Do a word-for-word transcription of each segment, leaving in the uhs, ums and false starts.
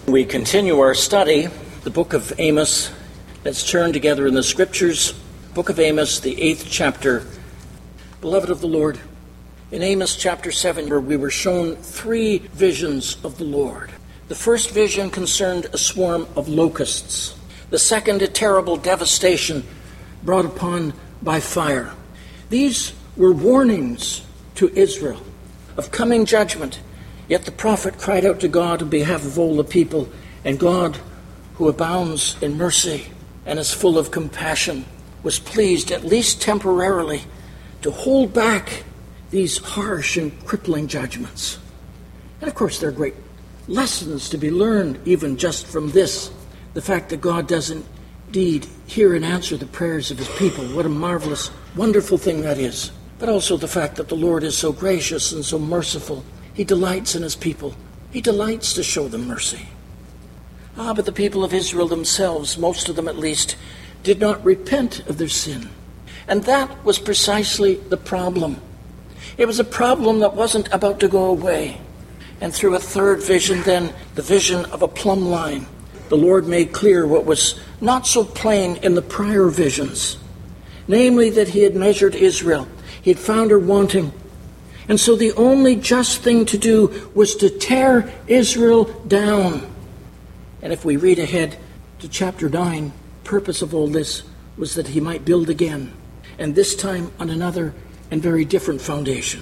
We continue our study, the book of Amos. Let's turn together in the scriptures. Book of Amos, the eighth chapter. Beloved of the Lord, in Amos chapter seven, where we were shown three visions of the Lord. The first vision concerned a swarm of locusts. The second, a terrible devastation brought upon by fire. These were warnings to Israel of coming judgment. Yet the prophet cried out to God on behalf of all the people, and God, who abounds in mercy and is full of compassion, was pleased, at least temporarily, to hold back these harsh and crippling judgments. And of course, there are great lessons to be learned even just from this. The fact that God does indeed hear and answer the prayers of his people. What a marvelous, wonderful thing that is. But also the fact that the Lord is so gracious and so merciful. He delights in his people. He delights to show them mercy. Ah, but the people of Israel themselves, most of them at least, did not repent of their sin. And that was precisely the problem. It was a problem that wasn't about to go away. And through a third vision then, the vision of a plumb line, the Lord made clear what was not so plain in the prior visions. Namely that he had measured Israel. He had found her wanting. And so the only just thing to do was to tear Israel down. And if we read ahead to chapter nine, the purpose of all this was that he might build again, and this time on another and very different foundation.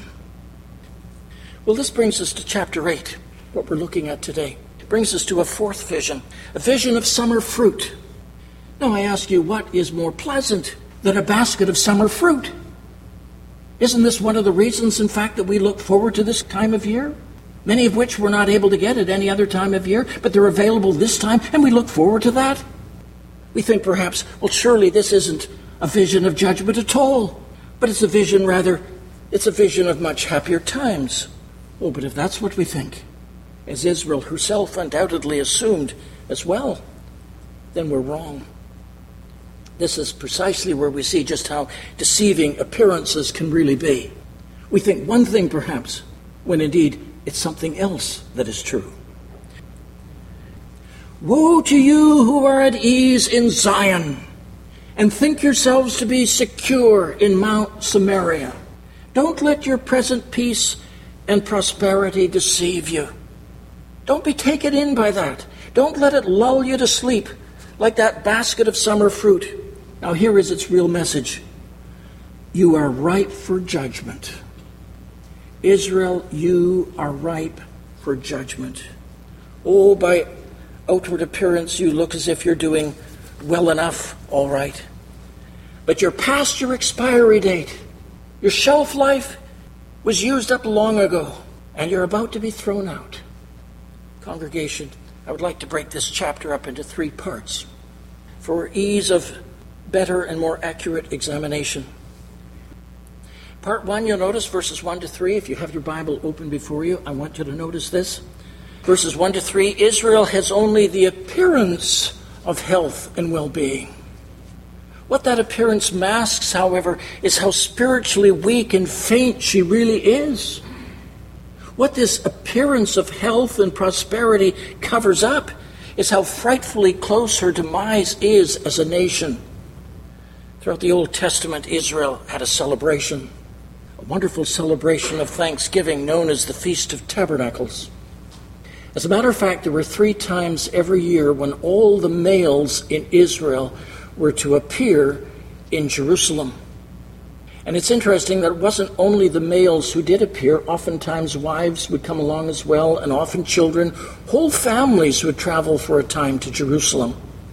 Well, this brings us to chapter eight, what we're looking at today. It brings us to a fourth vision, a vision of summer fruit. Now I ask you, what is more pleasant than a basket of summer fruit? Isn't this one of the reasons, in fact, that we look forward to this time of year? Many of which we're not able to get at any other time of year, but they're available this time, and we look forward to that. We think perhaps, well, surely this isn't a vision of judgment at all, but it's a vision, rather, it's a vision of much happier times. Oh, but if that's what we think, as Israel herself undoubtedly assumed as well, then we're wrong. This is precisely where we see just how deceiving appearances can really be. We think one thing, perhaps, when indeed it's something else that is true. Woe to you who are at ease in Zion, and think yourselves to be secure in Mount Samaria. Don't let your present peace and prosperity deceive you. Don't be taken in by that. Don't let it lull you to sleep like that basket of summer fruit. Now here is its real message. You are ripe for judgment. Israel, you are ripe for judgment. Oh, by outward appearance, you look as if you're doing well enough, all right. But you're past your expiry date. Your shelf life was used up long ago, and you're about to be thrown out. Congregation, I would like to break this chapter up into three parts for ease of better and more accurate examination. Part one, you'll notice verses one to three. If you have your Bible open before you, I want you to notice this. Verses one to three, Israel has only the appearance of health and well-being. What that appearance masks, however, is how spiritually weak and faint she really is. What this appearance of health and prosperity covers up is how frightfully close her demise is as a nation. Throughout the Old Testament, Israel had a celebration, a wonderful celebration of Thanksgiving known as the Feast of Tabernacles. As a matter of fact, there were three times every year when all the males in Israel were to appear in Jerusalem. And it's interesting that it wasn't only the males who did appear. Oftentimes wives would come along as well, and often children. Whole families would travel for a time to Jerusalem.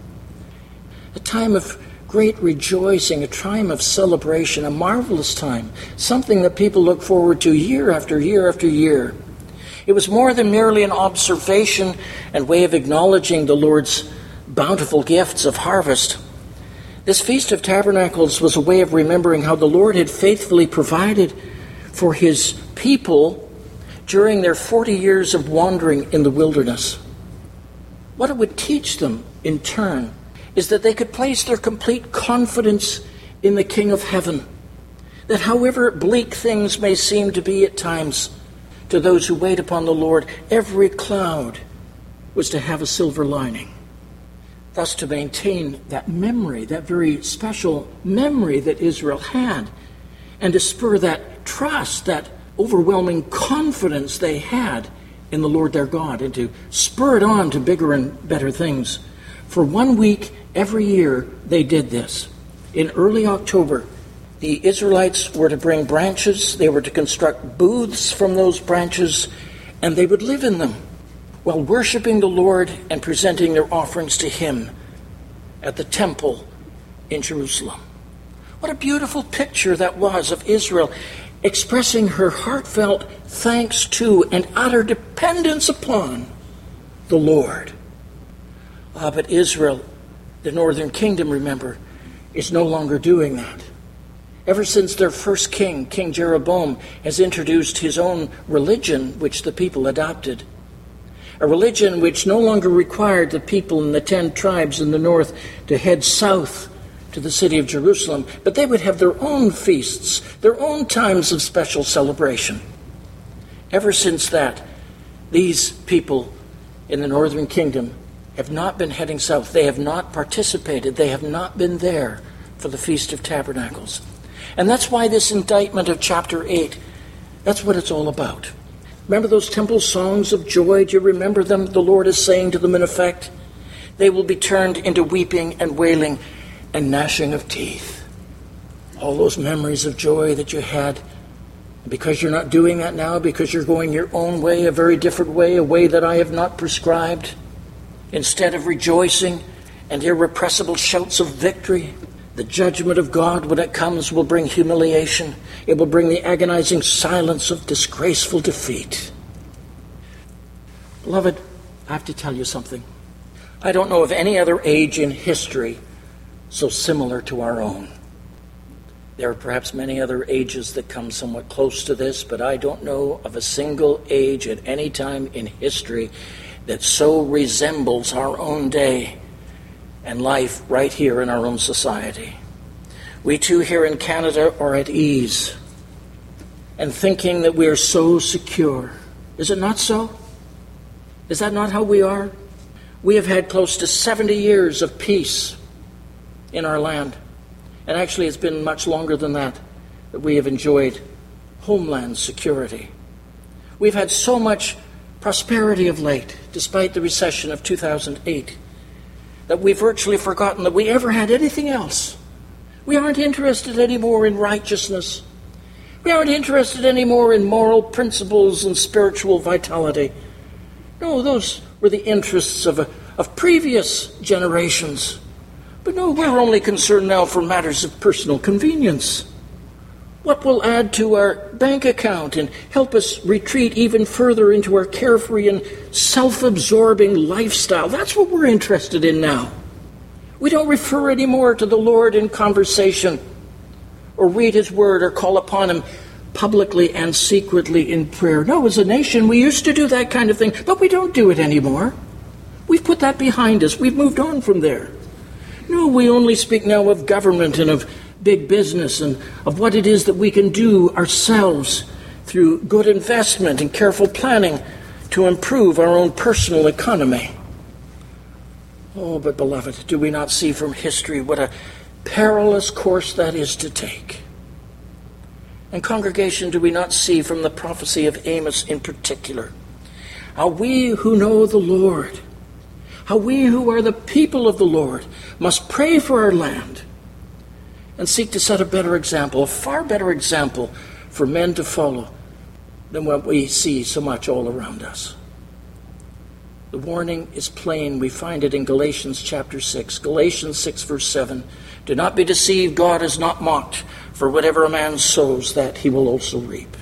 A time of great rejoicing, a time of celebration, a marvelous time, something that people look forward to year after year after year. It was more than merely an observation and way of acknowledging the Lord's bountiful gifts of harvest. This Feast of Tabernacles was a way of remembering how the Lord had faithfully provided for his people during their forty years of wandering in the wilderness. What it would teach them, in turn, is that they could place their complete confidence in the King of Heaven. That however bleak things may seem to be at times, to those who wait upon the Lord, every cloud was to have a silver lining. Thus, to maintain that memory, that very special memory that Israel had, and to spur that trust, that overwhelming confidence they had in the Lord their God, and to spur it on to bigger and better things. For one week every year they did this. In early October, the Israelites were to bring branches, they were to construct booths from those branches, and they would live in them while worshiping the Lord and presenting their offerings to Him at the temple in Jerusalem. What a beautiful picture that was of Israel expressing her heartfelt thanks to and utter dependence upon the Lord. Ah, but Israel, the northern kingdom, remember, is no longer doing that. Ever since their first king, King Jeroboam, has introduced his own religion, which the people adopted. A religion which no longer required the people in the ten tribes in the north to head south to the city of Jerusalem, but they would have their own feasts, their own times of special celebration. Ever since that, these people in the northern kingdom have not been heading south. They have not participated. They have not been there for the Feast of Tabernacles. And that's why this indictment of chapter eight, that's what it's all about. Remember those temple songs of joy? Do you remember them? The Lord is saying to them, in effect, they will be turned into weeping and wailing and gnashing of teeth. All those memories of joy that you had, because you're not doing that now, because you're going your own way, a very different way, a way that I have not prescribed, instead of rejoicing and irrepressible shouts of victory, the judgment of God, when it comes, will bring humiliation. It will bring the agonizing silence of disgraceful defeat. Beloved, I have to tell you something. I don't know of any other age in history so similar to our own. There are perhaps many other ages that come somewhat close to this, but I don't know of a single age at any time in history that so resembles our own day and life right here in our own society. We too here in Canada are at ease and thinking that we are so secure. Is it not so? Is that not how we are? We have had close to seventy years of peace in our land. And actually it's been much longer than that that we have enjoyed homeland security. We've had so much prosperity of late, despite the recession of two thousand eight, that we've virtually forgotten that we ever had anything else. We aren't interested anymore in righteousness. We aren't interested anymore in moral principles and spiritual vitality. No, those were the interests of, of previous generations. But no, we're only concerned now for matters of personal convenience. What will add to our bank account and help us retreat even further into our carefree and self-absorbing lifestyle? That's what we're interested in now. We don't refer anymore to the Lord in conversation, or read His Word, or call upon Him publicly and secretly in prayer. No, as a nation, we used to do that kind of thing, but we don't do it anymore. We've put that behind us. We've moved on from there. No, we only speak now of government and of big business and of what it is that we can do ourselves through good investment and careful planning to improve our own personal economy. Oh, but beloved, do we not see from history what a perilous course that is to take? And congregation, do we not see from the prophecy of Amos in particular how we who know the Lord, how we who are the people of the Lord must pray for our land and seek to set a better example, a far better example for men to follow than what we see so much all around us. The warning is plain. We find it in Galatians chapter six. Galatians six verse seven. Do not be deceived, God is not mocked, for whatever a man sows, that he will also reap.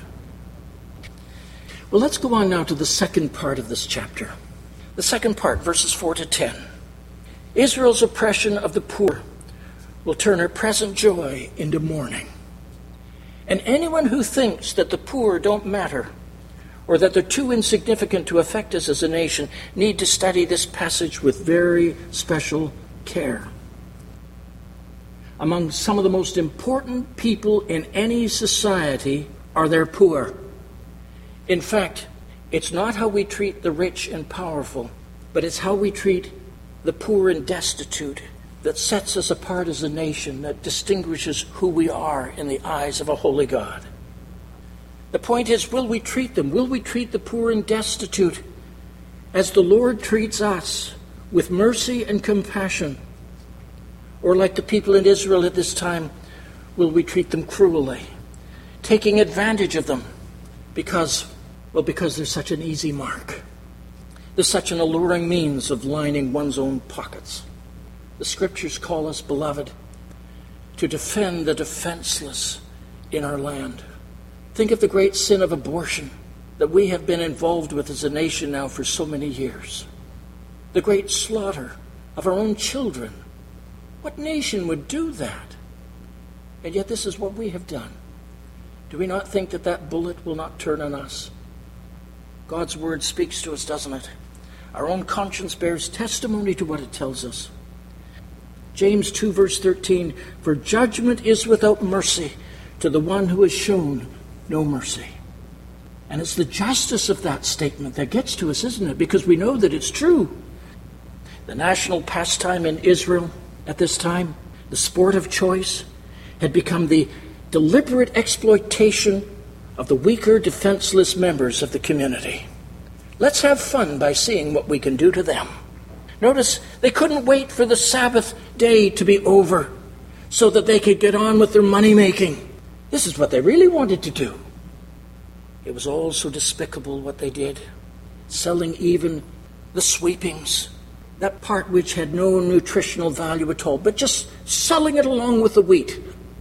Well, let's go on now to the second part of this chapter. The second part, verses four to ten. Israel's oppression of the poor will turn her present joy into mourning. And anyone who thinks that the poor don't matter, or that they're too insignificant to affect us as a nation, need to study this passage with very special care. Among some of the most important people in any society are their poor. In fact, it's not how we treat the rich and powerful but it's how we treat the poor and destitute that sets us apart as a nation, that distinguishes who we are in the eyes of a holy God. The point is, will we treat them? Will we treat the poor and destitute as the Lord treats us, with mercy and compassion? Or like the people in Israel at this time, will we treat them cruelly, taking advantage of them because, well, because there's such an easy mark. There's such an alluring means of lining one's own pockets. The Scriptures call us, beloved, to defend the defenseless in our land. Think of the great sin of abortion that we have been involved with as a nation now for so many years. The great slaughter of our own children. What nation would do that? And yet this is what we have done. Do we not think that that bullet will not turn on us? God's word speaks to us, doesn't it? Our own conscience bears testimony to what it tells us. James two verse thirteen, for judgment is without mercy to the one who has shown no mercy. And it's the justice of that statement that gets to us, isn't it? Because we know that it's true. The national pastime in Israel at this time, the sport of choice, had become the deliberate exploitation of the weaker, defenseless members of the community. Let's have fun by seeing what we can do to them. Notice, they couldn't wait for the Sabbath day to be over so that they could get on with their money-making. This is what they really wanted to do. It was all so despicable what they did, selling even the sweepings, that part which had no nutritional value at all, but just selling it along with the wheat.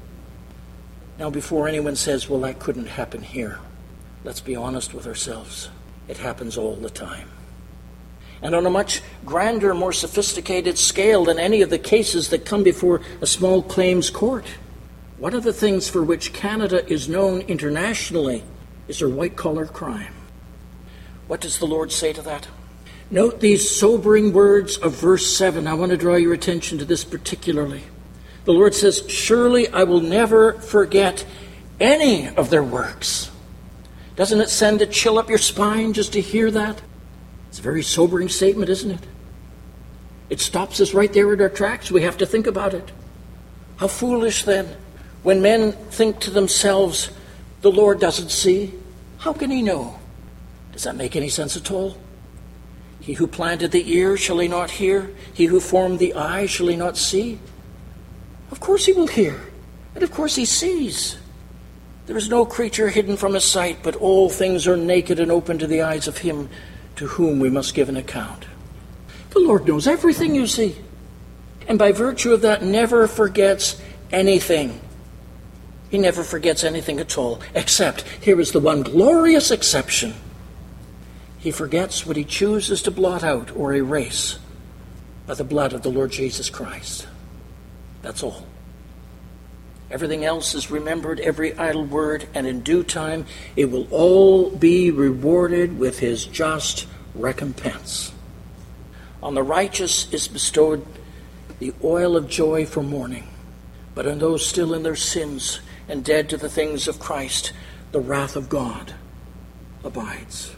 Now, before anyone says, well, that couldn't happen here, let's be honest with ourselves. It happens all the time. And on a much grander, more sophisticated scale than any of the cases that come before a small claims court. One of the things for which Canada is known internationally is their white-collar crime. What does the Lord say to that? Note these sobering words of verse seven. I want to draw your attention to this particularly. The Lord says, surely I will never forget any of their works. Doesn't it send a chill up your spine just to hear that? It's a very sobering statement, isn't it? It stops us right there in our tracks. We have to think about it. How foolish then, when men think to themselves, the Lord doesn't see. How can he know? Does that make any sense at all? He who planted the ear, shall he not hear? He who formed the eye, shall he not see? Of course he will hear. And of course he sees. There is no creature hidden from his sight, but all things are naked and open to the eyes of him to whom we must give an account. The Lord knows everything, you see. And by virtue of that, never forgets anything. He never forgets anything at all, except, here is the one glorious exception. He forgets what he chooses to blot out or erase by the blood of the Lord Jesus Christ. That's all. Everything else is remembered, every idle word, and in due time it will all be rewarded with his just recompense. On the righteous is bestowed the oil of joy for mourning, but on those still in their sins and dead to the things of Christ, the wrath of God abides.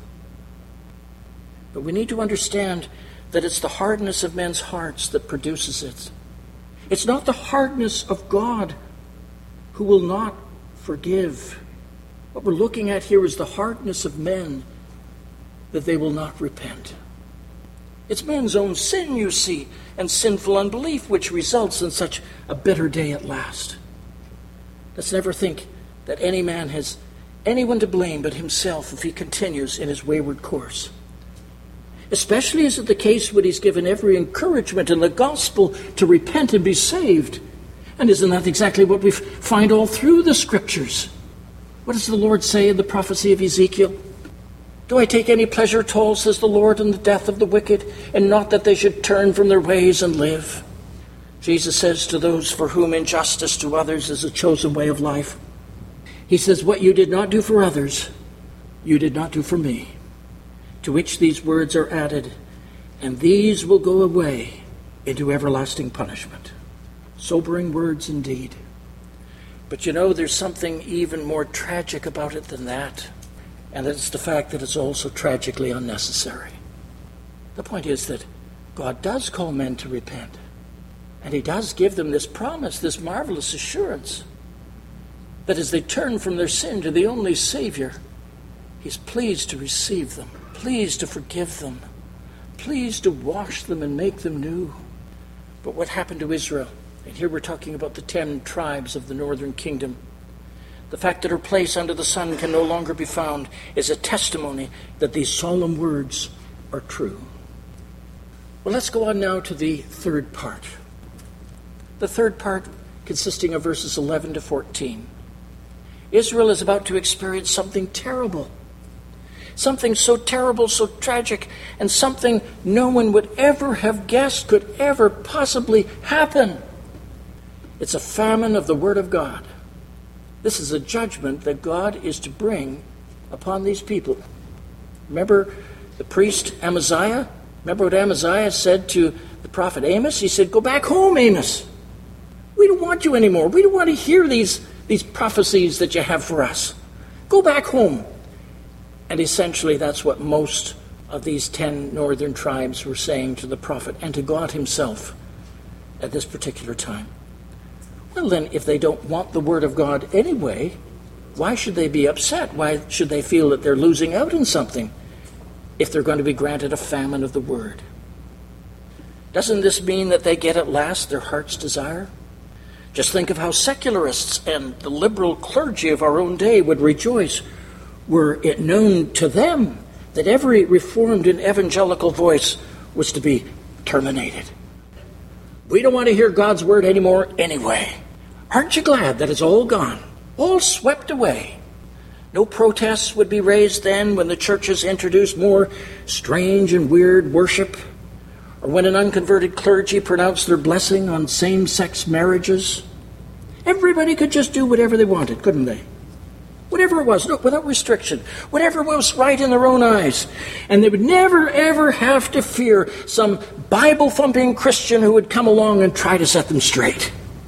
But we need to understand that it's the hardness of men's hearts that produces it. It's not the hardness of God who will not forgive. What we're looking at here is the hardness of men, that they will not repent. It's men's own sin, you see, and sinful unbelief which results in such a bitter day at last. Let's never think that any man has anyone to blame but himself if he continues in his wayward course. Especially is it the case when he's given every encouragement in the gospel to repent and be saved. And isn't that exactly what we find all through the Scriptures? What does the Lord say in the prophecy of Ezekiel? Do I take any pleasure at all, says the Lord, in the death of the wicked, and not that they should turn from their ways and live? Jesus says to those for whom injustice to others is a chosen way of life, he says, what you did not do for others, you did not do for me. To which these words are added, and these will go away into everlasting punishment. Sobering words indeed. But you know, there's something even more tragic about it than that. And it's the fact that it's also tragically unnecessary. The point is that God does call men to repent. And he does give them this promise, this marvelous assurance, that as they turn from their sin to the only Savior, he's pleased to receive them, pleased to forgive them, pleased to wash them and make them new. But what happened to Israel? And here we're talking about the ten tribes of the northern kingdom. The fact that her place under the sun can no longer be found is a testimony that these solemn words are true. Well, let's go on now to the third part. The third part consisting of verses eleven to fourteen. Israel is about to experience something terrible. Something so terrible, so tragic, and something no one would ever have guessed could ever possibly happen. It's a famine of the Word of God. This is a judgment that God is to bring upon these people. Remember the priest Amaziah? Remember what Amaziah said to the prophet Amos? He said, "Go back home, Amos. We don't want you anymore. We don't want to hear these, these prophecies that you have for us. Go back home." And essentially that's what most of these ten northern tribes were saying to the prophet and to God himself at this particular time. Well then, if they don't want the Word of God anyway, why should they be upset? Why should they feel that they're losing out on something if they're going to be granted a famine of the Word? Doesn't this mean that they get at last their heart's desire? Just think of how secularists and the liberal clergy of our own day would rejoice were it known to them that every reformed and evangelical voice was to be terminated. We don't want to hear God's word anymore anyway. Aren't you glad that it's all gone, all swept away? No protests would be raised then when the churches introduced more strange and weird worship, or when an unconverted clergy pronounced their blessing on same-sex marriages. Everybody could just do whatever they wanted, couldn't they? Whatever it was, no, without restriction, whatever was right in their own eyes. And they would never, ever have to fear some Bible-thumping Christian who would come along and try to set them straight.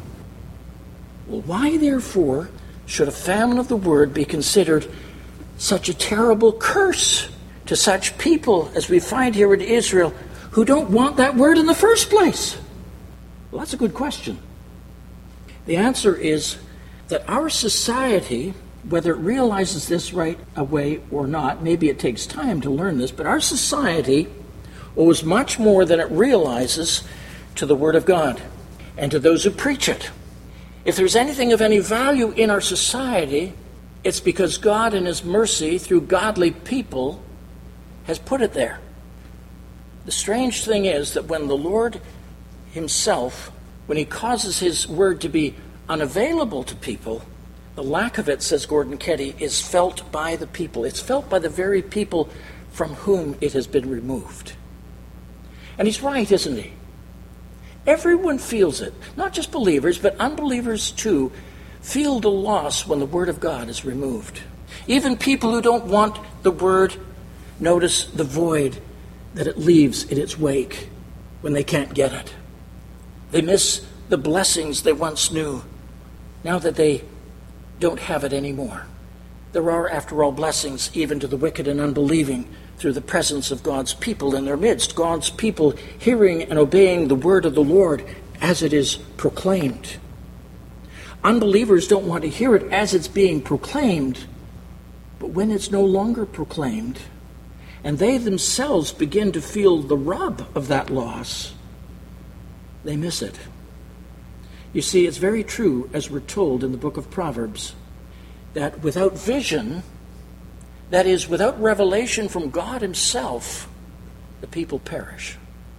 Well, why, therefore, should a famine of the Word be considered such a terrible curse to such people as we find here in Israel who don't want that Word in the first place? Well, that's a good question. The answer is that our society, whether it realizes this right away or not, maybe it takes time to learn this, but our society owes much more than it realizes to the Word of God and to those who preach it. If there's anything of any value in our society, it's because God in His mercy, through godly people, has put it there. The strange thing is that when the Lord Himself, when He causes His Word to be unavailable to people, the lack of it, says Gordon Ketty, is felt by the people. It's felt by the very people from whom it has been removed. And he's right, isn't he? Everyone feels it. Not just believers, but unbelievers too feel the loss when the Word of God is removed. Even people who don't want the Word notice the void that it leaves in its wake when they can't get it. They miss the blessings they once knew now that they don't have it anymore. There are, after all, blessings even to the wicked and unbelieving through the presence of God's people in their midst, God's people hearing and obeying the word of the Lord as it is proclaimed. Unbelievers don't want to hear it as it's being proclaimed, but when it's no longer proclaimed, and they themselves begin to feel the rub of that loss, they miss it. You see, it's very true, as we're told in the book of Proverbs, that without vision, that is, without revelation from God Himself, the people perish.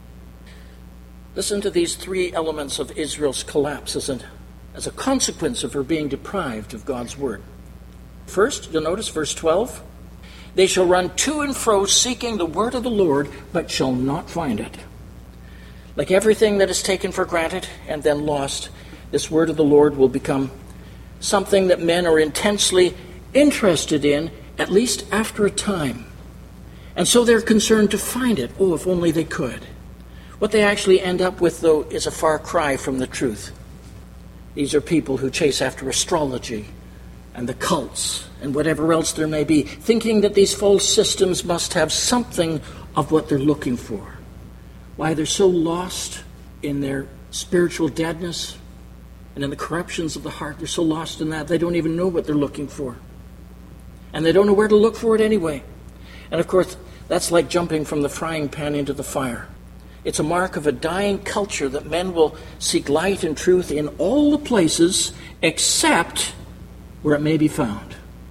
Listen to these three elements of Israel's collapse as a, as a consequence of her being deprived of God's word. First, you'll notice verse twelve, they shall run to and fro seeking the word of the Lord, but shall not find it. Like everything that is taken for granted and then lost, this word of the Lord will become something that men are intensely interested in, at least after a time. And so they're concerned to find it. Oh, if only they could. What they actually end up with, though, is a far cry from the truth. These are people who chase after astrology and the cults and whatever else there may be, thinking that these false systems must have something of what they're looking for. Why they're so lost in their spiritual deadness and in the corruptions of the heart. They're so lost in that they don't even know what they're looking for. And they don't know where to look for it anyway. And of course, that's like jumping from the frying pan into the fire. It's a mark of a dying culture that men will seek light and truth in all the places except where it may be found.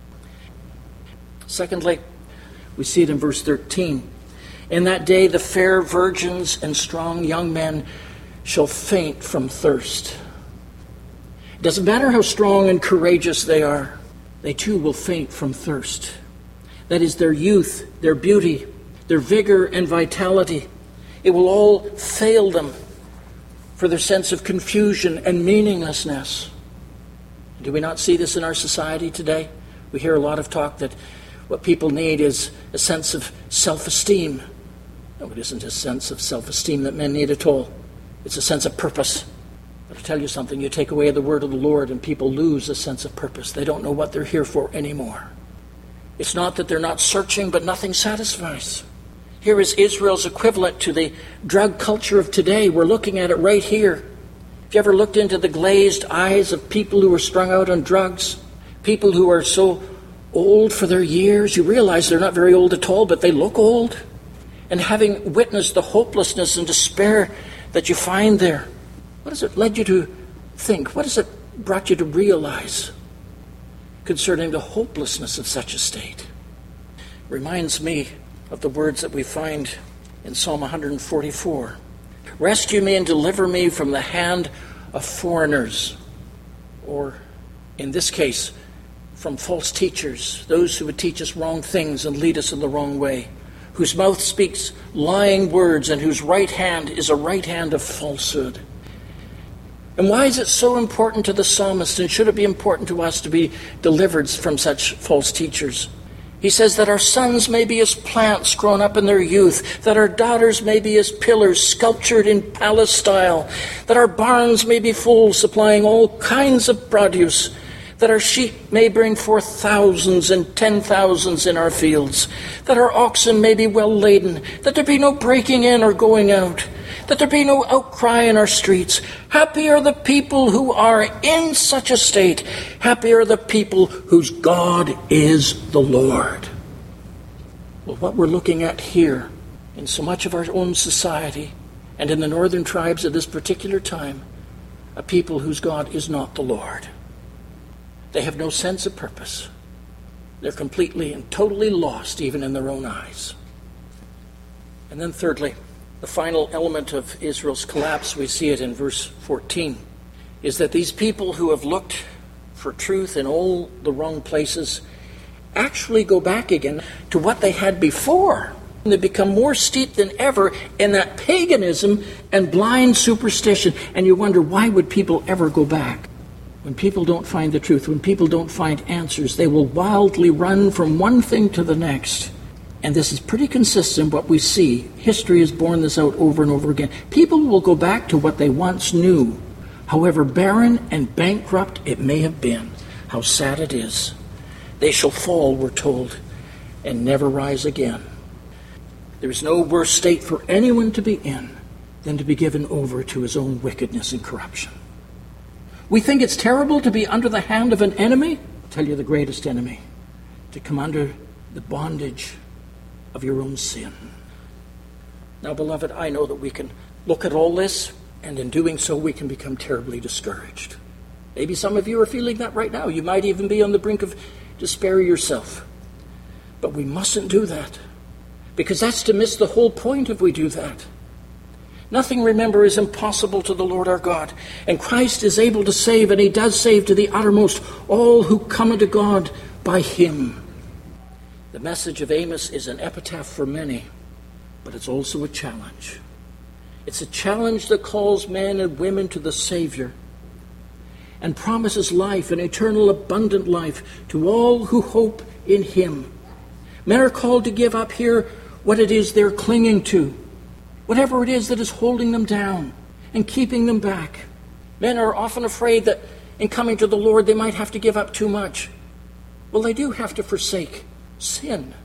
Secondly, we see it in verse thirteen. In that day the fair virgins and strong young men shall faint from thirst. It doesn't matter how strong and courageous they are, they too will faint from thirst. That is, their youth, their beauty, their vigor and vitality. It will all fail them for their sense of confusion and meaninglessness. Do we not see this in our society today? We hear a lot of talk that what people need is a sense of self-esteem. No, it isn't a sense of self-esteem that men need at all. It's a sense of purpose. But I'll tell you something, you take away the word of the Lord and people lose a sense of purpose. They don't know what they're here for anymore. It's not that they're not searching, but nothing satisfies. Here is Israel's equivalent to the drug culture of today. We're looking at it right here. Have you ever looked into the glazed eyes of people who are strung out on drugs? People who are so old for their years. You realize they're not very old at all, but they look old. And having witnessed the hopelessness and despair that you find there, what has it led you to think? What has it brought you to realize concerning the hopelessness of such a state? Reminds me of the words that we find in Psalm one forty-four. Rescue me and deliver me from the hand of foreigners, or in this case, from false teachers, those who would teach us wrong things and lead us in the wrong way, whose mouth speaks lying words and whose right hand is a right hand of falsehood. And why is it so important to the psalmist, and should it be important to us to be delivered from such false teachers? He says that our sons may be as plants grown up in their youth, that our daughters may be as pillars sculptured in palace style, that our barns may be full, supplying all kinds of produce, that our sheep may bring forth thousands and ten thousands in our fields, that our oxen may be well laden, that there be no breaking in or going out, that there be no outcry in our streets. Happy are the people who are in such a state. Happy are the people whose God is the Lord. Well, what we're looking at here in so much of our own society and in the northern tribes at this particular time, a people whose God is not the Lord. They have no sense of purpose. They're completely and totally lost even in their own eyes. And then thirdly, the final element of Israel's collapse, we see it in verse fourteen, is that these people who have looked for truth in all the wrong places actually go back again to what they had before. And they become more steeped than ever in that paganism and blind superstition. And you wonder, why would people ever go back? When people don't find the truth, when people don't find answers, they will wildly run from one thing to the next. And this is pretty consistent what we see. History has borne this out over and over again. People will go back to what they once knew, however barren and bankrupt it may have been. How sad it is. They shall fall, we're told, and never rise again. There is no worse state for anyone to be in than to be given over to his own wickedness and corruption. We think it's terrible to be under the hand of an enemy. I'll tell you the greatest enemy, to come under the bondage of your own sin. Now, beloved, I know that we can look at all this, and in doing so we can become terribly discouraged. Maybe some of you are feeling that right now. You might even be on the brink of despair yourself. But we mustn't do that, because that's to miss the whole point if we do that. Nothing, remember, is impossible to the Lord our God. And Christ is able to save, and he does save to the uttermost all who come unto God by him. The message of Amos is an epitaph for many, but it's also a challenge. It's a challenge that calls men and women to the Savior and promises life, an eternal abundant life, to all who hope in him. Men are called to give up here what it is they're clinging to, whatever it is that is holding them down and keeping them back. Men are often afraid that in coming to the Lord they might have to give up too much. Well, they do have to forsake sin.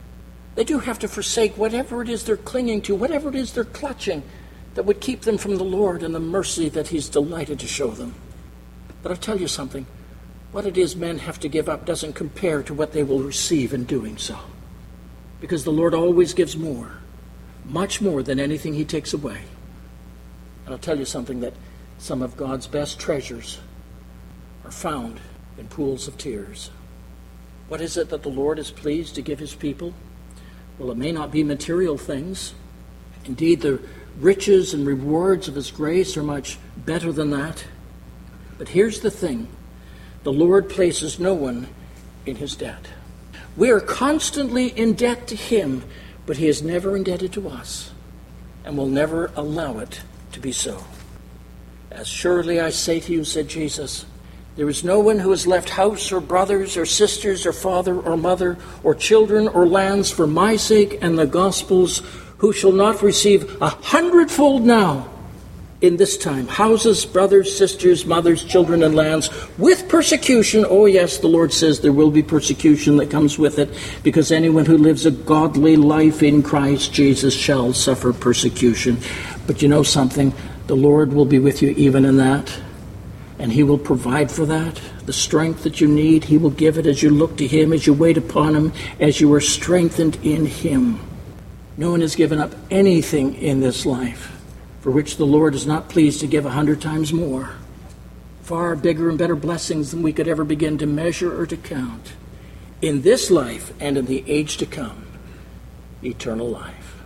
They do have to forsake whatever it is they're clinging to, whatever it is they're clutching that would keep them from the Lord and the mercy that he's delighted to show them. But I'll tell you something. What it is men have to give up doesn't compare to what they will receive in doing so. Because the Lord always gives more, much more than anything he takes away. And I'll tell you something, that some of God's best treasures are found in pools of tears. What is it that the Lord is pleased to give his people? Well, it may not be material things. Indeed, the riches and rewards of his grace are much better than that. But here's the thing. The Lord places no one in his debt. We are constantly in debt to him, but he is never indebted to us and will never allow it to be so. As surely I say to you, said Jesus, there is no one who has left house or brothers or sisters or father or mother or children or lands for my sake and the gospel's, who shall not receive a hundredfold now in this time, houses, brothers, sisters, mothers, children, and lands, with persecution. Oh yes, the Lord says there will be persecution that comes with it, because anyone who lives a godly life in Christ Jesus shall suffer persecution. But you know something? The Lord will be with you even in that, and he will provide for that. The strength that you need, he will give it as you look to him, as you wait upon him, as you are strengthened in him. No one has given up anything in this life for which the Lord is not pleased to give a hundred times more. Far bigger and better blessings than we could ever begin to measure or to count. In this life and in the age to come, eternal life.